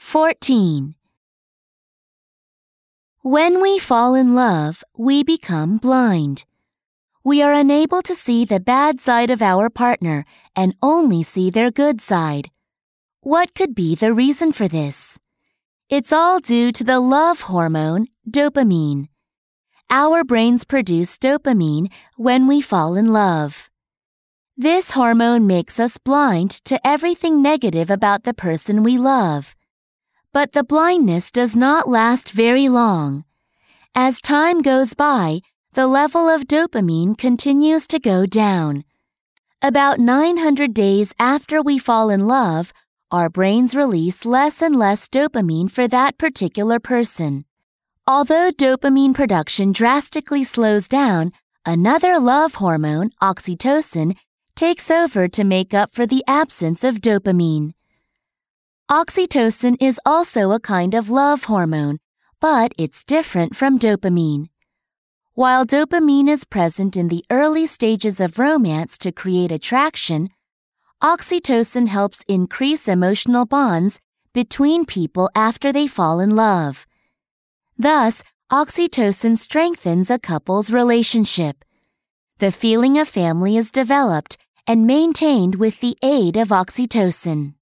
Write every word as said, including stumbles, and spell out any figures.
fourteen. When we fall in love, we become blind. We are unable to see the bad side of our partner and only see their good side. What could be the reason for this? It's all due to the love hormone, dopamine. Our brains produce dopamine when we fall in love. This hormone makes us blind to everything negative about the person we love. But the blindness does not last very long. As time goes by, the level of dopamine continues to go down. About nine hundred days after we fall in love, our brains release less and less dopamine for that particular person. Although dopamine production drastically slows down, another love hormone, oxytocin, takes over to make up for the absence of dopamine. Oxytocin is also a kind of love hormone, but it's different from dopamine. While dopamine is present in the early stages of romance to create attraction, oxytocin helps increase emotional bonds between people after they fall in love. Thus, oxytocin strengthens a couple's relationship. The feeling of family is developed and maintained with the aid of oxytocin.